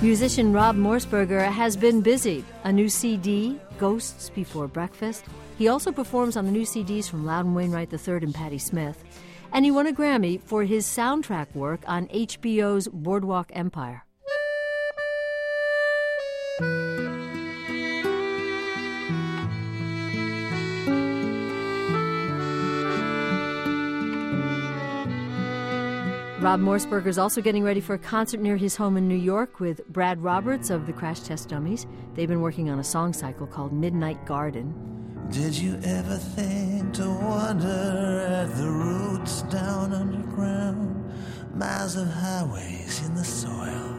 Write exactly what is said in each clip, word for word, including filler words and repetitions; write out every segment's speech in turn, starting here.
Musician Rob Morsberger has been busy. A new C D, Ghosts Before Breakfast. He also performs on the new C Ds from Loudon Wainwright the third and Patti Smith. And he won a Grammy for his soundtrack work on H B O's Boardwalk Empire. Rob Morsberger is also getting ready for a concert near his home in New York with Brad Roberts of the Crash Test Dummies. They've been working on a song cycle called Midnight Garden. Did you ever think to wander at the roots down underground? Miles of highways in the soil,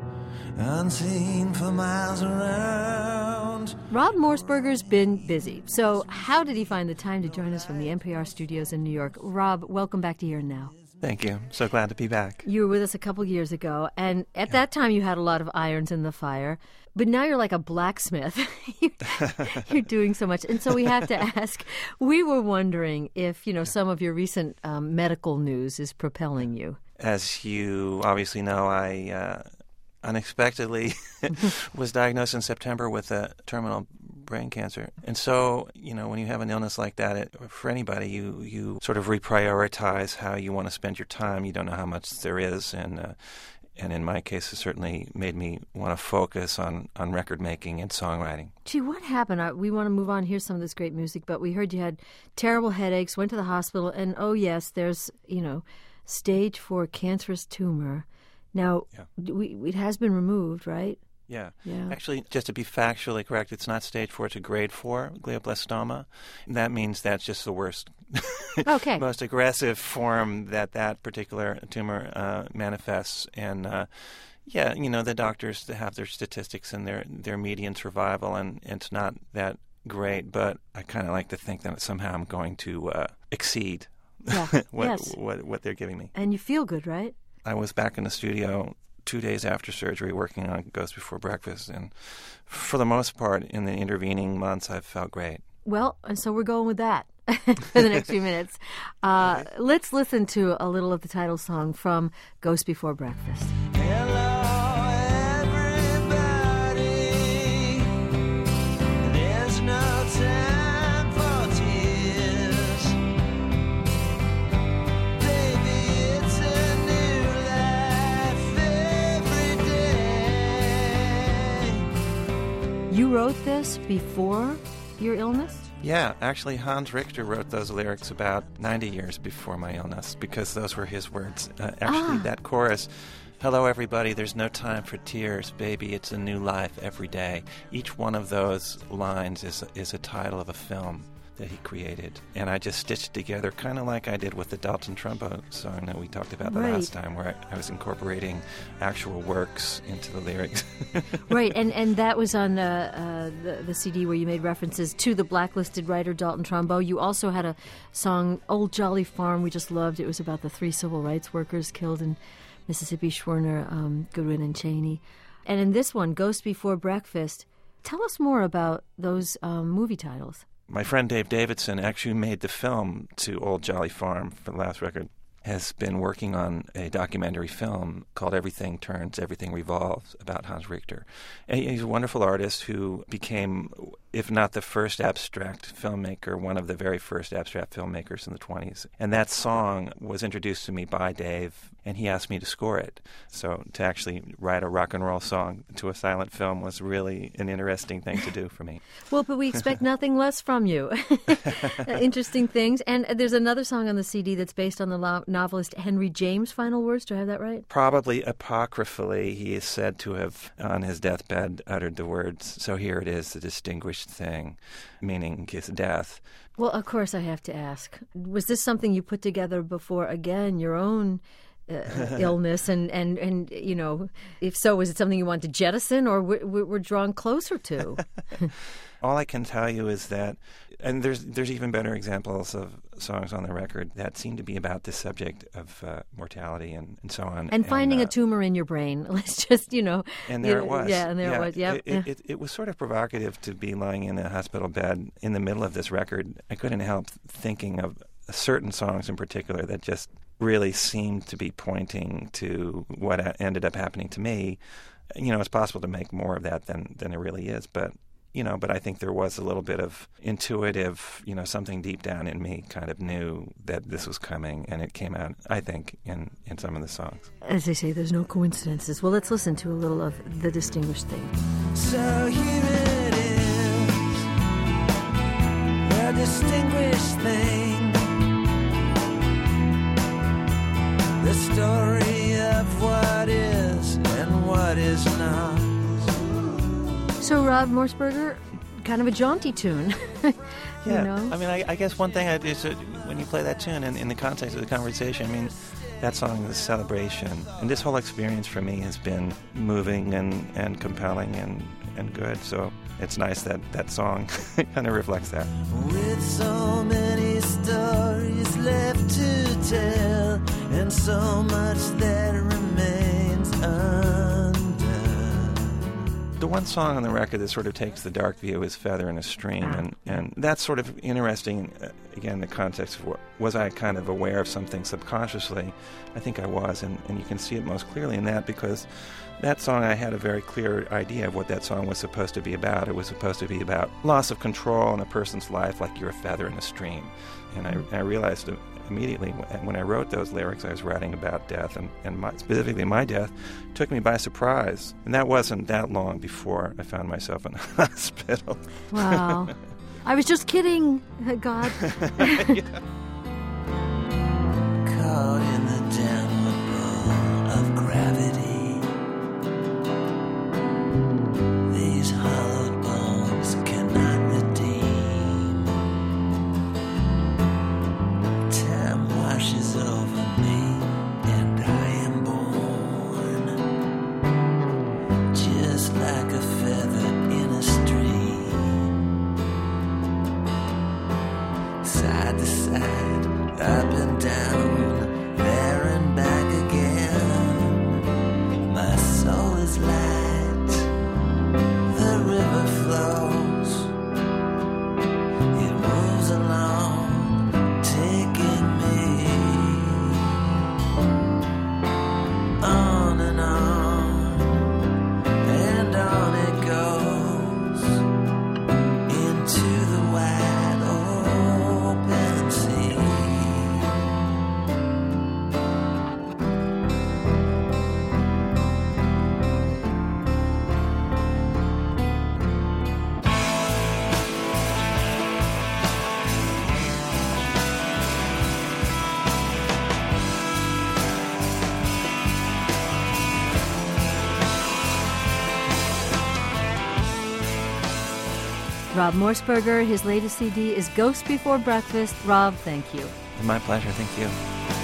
unseen for miles around. Rob Morsberger's been busy. So how did he find the time to join us from the N P R studios in New York? Rob, welcome back to Here and Now. Thank you. So glad to be back. You were with us a couple years ago, and at yeah. that time you had a lot of irons in the fire. But now you're like a blacksmith. You're doing so much. And so we have to ask, we were wondering if, you know, some of your recent um, medical news is propelling you. As you obviously know, I uh, unexpectedly was diagnosed in September with a terminal brain cancer. And so, you know, when you have an illness like that, it, for anybody, you, you sort of reprioritize how you want to spend your time. You don't know how much there is. And uh, and in my case, it certainly made me want to focus on, on record making and songwriting. Gee, what happened? I, we want to move on, hear some of this great music, but we heard you had terrible headaches, went to the hospital, and oh yes, there's, you know, stage four cancerous tumor. Now, yeah. we, it has been removed, right? Yeah. yeah. Actually, just to be factually correct, it's not stage four, it's a grade four glioblastoma. That means that's just the worst, okay. most aggressive form that that particular tumor uh, manifests. And, uh, yeah, you know, the doctors have their statistics and their, their median survival, and it's not that great. But I kind of like to think that somehow I'm going to uh, exceed yeah. what, yes. what, what they're giving me. And you feel good, right? I was back in the studio two days after surgery working on Ghosts Before Breakfast, and for the most part in the intervening months I've felt great. Well, and so we're going with that for the next few minutes. Uh, okay. Let's listen to a little of the title song from Ghosts Before Breakfast. Hello, everybody. There's no time for tears. Baby, it's a new life every day. You wrote this before your illness? Yeah, actually Hans Richter wrote those lyrics about ninety years before my illness, because those were his words. Uh, actually, ah. that chorus, hello everybody, there's no time for tears, baby, it's a new life every day. Each one of those lines is, is a title of a film that he created. And I just stitched together, kind of like I did with the Dalton Trumbo song that we talked about the right. last time, where I, I was incorporating actual works into the lyrics. Right, and, and that was on uh, uh, the, the C D where you made references to the blacklisted writer Dalton Trumbo. You also had a song, Old Jolly Farm, we just loved. It was about the three civil rights workers killed in Mississippi, Schwerner, um, Goodwin, and Cheney. And in this one, Ghosts Before Breakfast, tell us more about those um, movie titles. My friend Dave Davidson actually made the film to Old Jolly Farm for the last record, has been working on a documentary film called Everything Turns, Everything Revolves, about Hans Richter. And he's a wonderful artist who became, if not the first abstract filmmaker, one of the very first abstract filmmakers in the twenties. And that song was introduced to me by Dave, and he asked me to score it. So to actually write a rock and roll song to a silent film was really an interesting thing to do for me. Well, but we expect nothing less from you. Interesting things. And there's another song on the C D that's based on the lo- novelist Henry James' final words. Do I have that right? Probably apocryphally, he is said to have, on his deathbed, uttered the words, so here it is, the distinguished thing, meaning his death. Well, of course I have to ask. Was this something you put together before, again, your own uh, illness? And, and, and, you know, if so, was it something you wanted to jettison or we're, we're drawn closer to? All I can tell you is that, and there's there's even better examples of songs on the record that seem to be about this subject of uh, mortality and, and so on. And finding and, uh, a tumor in your brain. Let's just, you know. And there you, it was. Yeah, and there yeah, it was. Yep. It, it, it, it was sort of provocative to be lying in a hospital bed in the middle of this record. I couldn't help thinking of certain songs in particular that just really seemed to be pointing to what ended up happening to me. you know, it's possible to make more of that than, than it really is, but, you know, but I think there was a little bit of intuitive, you know, something deep down in me kind of knew that this was coming, and it came out, I think, in, in some of the songs. As they say, there's no coincidences. Well, let's listen to a little of The Distinguished Thing. So here it is, the distinguished thing, the story of what is and what is not. So, Rob Morseberger, kind of a jaunty tune. you Yeah, know? I mean, I, I guess one thing I, is that when you play that tune in, in the context of the conversation, I mean, that song is a celebration. And this whole experience for me has been moving and, and compelling and, and good. So it's nice that that song kind of reflects that. With so many stories left to tell, and so much that remains undone. The one song on the record that sort of takes the dark view is Feather in a Stream, and, and that's sort of interesting, uh, again, the context of what, was I kind of aware of something subconsciously? I think I was, and, and you can see it most clearly in that, because that song, I had a very clear idea of what that song was supposed to be about. It was supposed to be about loss of control in a person's life, like you're a feather in a stream. And I, I realized immediately when I wrote those lyrics, I was writing about death, and, and my, specifically my death took me by surprise. And that wasn't that long before I found myself in a hospital. Wow. I was just kidding, God. Caught in the downward pull of gravity, these hollowed bones cannot redeem. Time washes over me, and I am born just like a feather in a stream, side to side, up and down, there and back again. My soul is light, the river flows, it moves along, taking me on and on, and on it goes into the wide open sea. Rob Morseberger, his latest C D is Ghost Before Breakfast. Rob, thank you. My pleasure, thank you.